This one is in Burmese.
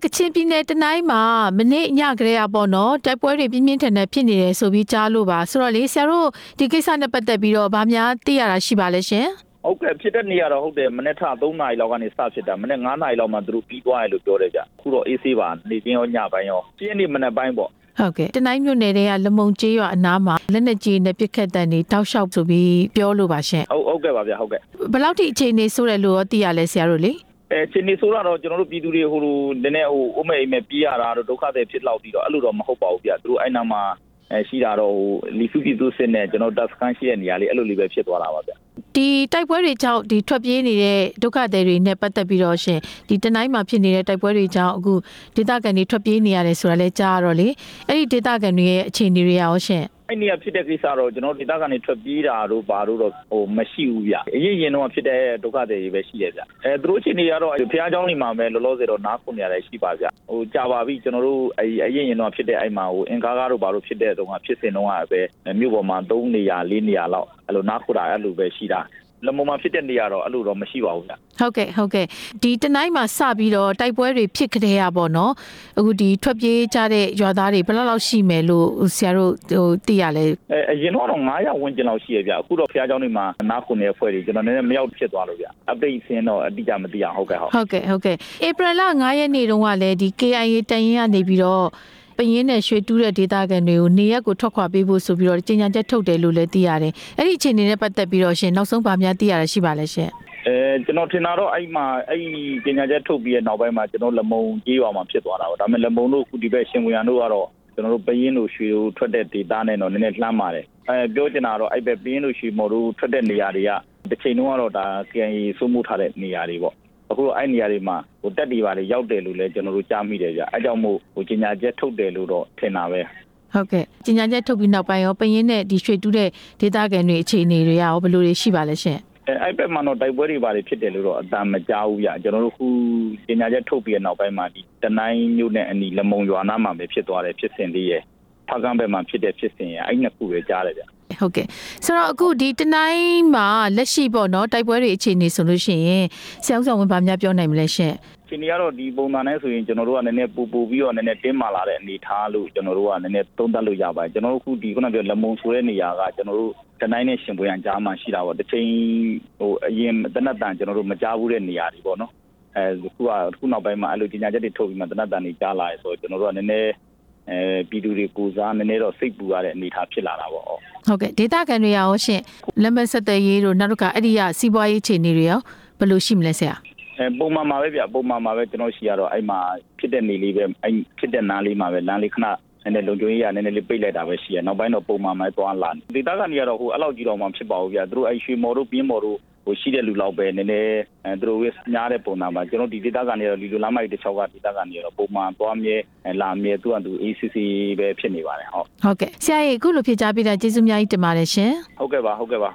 ချင်းပြည်နယ်တနိုင်းမှာမနေ့ညကလေးပေါ့နော်တိုက်ပွဲတွေပြင်းပြင်းထန်ထန်ဖြစ်နေတယ်ဆိုပြီးကြားလို့ပါဆိုတော့လေဆရာတို့ဒီကိစ္စနဲ့ပတ်သက်ပြီးတော့ဗာများသိရတာရှိပါလဲရှင်ဟုတ်ကဲ့ဖြစ်တဲ့နေရာတော့ဟုတ်တယ်မနေ့ထ3နာရီလောက်ကနေစဖြစ်တာမနေ့9နာရီလောက်မှသူတို့ပြီးသွားတယ်လို့ပြောတယ်ဗျအခုတော့အေးဆေးပါနေချင်းရောညပိုင်းရောပြင်းနေမနေ့ပိုင်းပေါ့ဟုတ်ကဲ့တနိုင်းမြို့နယ်တွေကလမုံကျေးရွာအနားမှာလက်နက်ကြီးနဲ့ပစ်ခတ်တဲ့နေတောက်လျှောက်ဆိုပြီးပြောလို့ပါရှင်ဟုတ်ကဲ့ပါဗျဟုတ်ကဲ့ဘယ်လောက်ထိအခြေအနေဆိုးတယ်လို့ရောသိရလဲဆရာတို့လေချင်းနေဆိုတော့ကျွန်တော်တို့ပြည်သူတွေဟိုလိုနည်းနည်းဟိုအမေအိမ်မဲ့ပြေးရတာတော့ဒုက္ခတွေဖြစ်လောက်ပြီးတော့အဲ့လိုတော့မဟုတ်ပါဘူးဗျသူတို့အဲ့နာမှာရှိတာတော့ဟိုလီဖူပြည်သူစစ်နဲ့ကျွန်တော်တပ်စခန်းရှိတဲ့နေရာလေးအဲ့လိုလေးပဲဖြစ်သွားတာပါဗျဒီတိုက်ပွဲတွေကြောင့်ဒီထွက်ပြေးနေတဲ့ဒုက္ခသည်တွေနဲ့ပတ်သက်ပြီးတော့ရှင်ဒီတနိုင်းမှာဖြစ်နေတဲ့တိုက်ပွဲတွေကြောင့်အခုဒေသခံတွေထွက်ပြေးနေရတယ်ဆိုတာလည်းကြားရတော့လေအဲ့ဒီဒေသခံတွေရဲ့အခြေအနေတွေရောရှင်အဲ့နေရာဖြစ်တဲ့ကိစ္စတော့ကျွန်တော်ဒေသခံတွေထွက်ပြေးတာတို့ဘာတို့တော့ဟိုမရှိဘူးဗျအရင်တော့ဖြစ်တဲ့ဒုက္ခတွေပဲရှိတယ်ဗျသူတို့အခြေအနေကတော့ဘုရားကျောင်းတွေမှာပဲလောလောဆယ်တော့နားခုနေရတယ်ရှိပါဗျဟိုကြာပါပြီကျွန်တော်တို့အရင်တော့ဖြစ်တဲ့အဲ့မှာဟိုအင်ကားကားတို့ဘာတို့ဖြစ်တဲ့တုန်းကဖြစ်စဉ်တုန်းကပဲမြို့ပေါ်မှာ3နေရာ4နေရာလောက်အဲ့လိုနားခုတာအဲ့လိုပဲရှိတာလမုံမှာဖြစ်တဲ့နေရာတော့အဲ့လိုတော့မရှိပါဘူးဗျဟုတ်ကဲ့ဒီတနိုင်းမှာစပြီးတော့တိုက်ပွဲတွေဖြစ်ကြရပါတော့အခုဒီထွက်ပြေးကြတဲ့ရွာသားတွေဘယ်လောက်ရှိမယ်လို့ဆရာတို့ဟိုသိရလဲအရင်တော့900ဝန်းကျင်လောက်ရှိရဗျအခုတော့ဖျားเจ้าတွေမှာနားခုနေအဖွဲ့တွေကျွန်တော်နည်းနည်းမရောက်ဖြစ်သွားလို့ဗျ update ဆင်းတော့အတိအကျမသိအောင်ဟုတ်ကဲ့ဧပြီလ9ရက်နေ့တုန်းကလည်းဒီ KIA တန်ရင်ကနေပြီးတော့ပရင်းနဲ့ရွှေတူးတဲ့ဒေသခံတွေကိုနေရက်ကိုထွက်ခွာပေးဖို့ဆိုပြီးတော့ကြေညာချက်ထုတ်တယ်လို့လည်းသိရတယ်အဲ့ဒီအခြေအနေနဲ့ပတ်သက်ပြီးတော့ရှင်နောက်ဆုံးဗာများသိရတာရှိပါလဲရှင်ကျွန်တော်ထင်တာတော့အဲ့မှာအဲ့ကြေညာချက်ထုတ်ပြီးတဲ့နောက်ပိုင်းမှာကျွန်တော်လမုံကြီးရွာမှာဖြစ်သွားတာပေါ့ဒါပေမဲ့လမုံတို့ခုဒီဘက်ရှင်ဝင်ရတို့ကတော့ကျွန်တော်တို့ပရင်းတို့ရွှေတို့ထွက်တဲ့ဒေသနဲ့တော့နည်းနည်းလှမ်းပါတယ်ပြောချင်တာတော့အဲ့ဘက်ပရင်းတို့ရွှေမော်တို့ထွက်တဲ့နေရာတွေကတစ်ချိန်လုံးကတော့ဒါ KIA စိုးမိုးထားတဲ့နေရာတွေပေါ့အခုတော့အဲ့နေရာတွေမှာဟိုတက်တီပါတွေရောက်တယ်လို့လည်းကျွန်တော်တို့ကြားမိတယ်ဗျအဲကြောင့်မို့ဟိုကြေညာချက်ထုတ်တယ်လို့တော့ထင်တာပဲဟုတ်ကဲ့ကြေညာချက်ထုတ်ပြီးနောက်ပိုင်းရောပရင်းနဲ့ဒီရွှေတူးတဲ့ဒေသခံတွေအခြေအနေတွေရောဘယ်လိုတွေရှိပါလဲရှင်အဲ့ဘက်မှာတော့တိုက်ပွဲတွေပါတယ်ဖြစ်တယ်လို့တော့အတမ်းမကြားဘူးဗျကျွန်တော်တို့ခုကြေညာချက်ထုတ်ပြီးတဲ့နောက်ပိုင်းမှာဒီတနိုင်းမြို့နဲ့အနီလမုံရွာနားမှာပဲဖြစ်သွားတယ်ဖြစ်စဉ်လေးရဲ့ဖားကန်းဘက်မှာဖြစ်တဲ့ဖြစ်စဉ်ရဲ့အဲ့နှစ်ခုပဲကြားတယ်ဗျဟုတ်ကဲ့ဆိုတော့အခုဒီတနိုင်းမှာလက်ရှိပေါ့နော်တိုက်ပွဲတွေအခြေအနေဆိုလို့ရှိရင်ဆရာဦးဆောင်ဝင်ဗာများပြောနိုင်မလဲရှင်အခြေအနေကတော့ဒီပုံစံနဲ့ဆိုရင်ကျွန်တော်တို့ကနည်းနည်းပူပြီးတော့နည်းနည်းတင်းမာလာတဲ့အနေထားလို့ကျွန်တော်တို့ကနည်းနည်းသုံးသပ်လို့ရပါတယ်ကျွန်တော်တို့ခုဒီခုနပြောလမုံဆိုတဲ့နေရာကကျွန်တော်တို့တနိုင်းနဲ့ရှင်ပွေရန်ကြားမှာရှိတာပေါ့တစ်ချိန်ဟိုအရင်တနတ်တန်ကျွန်တော်တို့မကြားဘူးတဲ့နေရာတွေပေါ့နော်ခုနောက်ပိုင်းမှာအဲ့လိုကြီးညာချက်တွေထုတ်ပြီးမှတနတ်တန်တွေကြားလာရဲဆိုတော့ကျွန်တော်တို့ကနည်းနည်းပြည်သူတွေကိုစားနည်းနည်းတော့စိတ်ပူရတဲ့အနေအထားဖြစ်လာတာပေါ့ဟုတ်ကဲ့ဒေသခံတွေရောရှင်လက်မဆက်တဲ့ရေးတို့နောက်တစ်ခါအဲ့ဒီရစီးပွားရေးအခြေအနေတွေရောဘယ်လိုရှိမလဲဆရာပုံမှန်မှာပဲဗျပုံမှန်မှာပဲကျွန်တော်ရှိရတော့အဲ့မှာဖြစ်တဲ့နေလေးပဲအဲ့ဖြစ်တဲ့နားလေးမှာပဲလမ်းလေးခဏနည်းနည်းလုံခြုံရေးရနည်းနည်းလေးပိတ်လိုက်တာပဲရှိရနောက်ပိုင်းတော့ပုံမှန်မှာသွားလာဒေသကနေကတော့ဟိုအဲ့လောက်ကြီးတော့မှဖြစ်ပါဘူးဗျသူတို့အဲ့ရွှေမော်တို့ပြင်းမော်တို့ဟိုရှိတဲ့လူလောက်ပဲနည်းနည်းသူတို့များတဲ့ပုံစံမှာကျွန်တော်ဒီဒေသကနေတော့ဒီလိုလမ်းမိုက်တစ်ချောက်ကဒေသကနေတော့ပုံမှန်သွားမြဲလာမြဲသူကသူ ACC ပဲဖြစ်နေပါတယ်ဟုတ်ကဲ့ဆရာကြီးအခုလိုဖြေကြားပေးတာကျေးဇူးများကြီးတင်ပါတယ်ရှင်ဟုတ်ကဲ့ပါ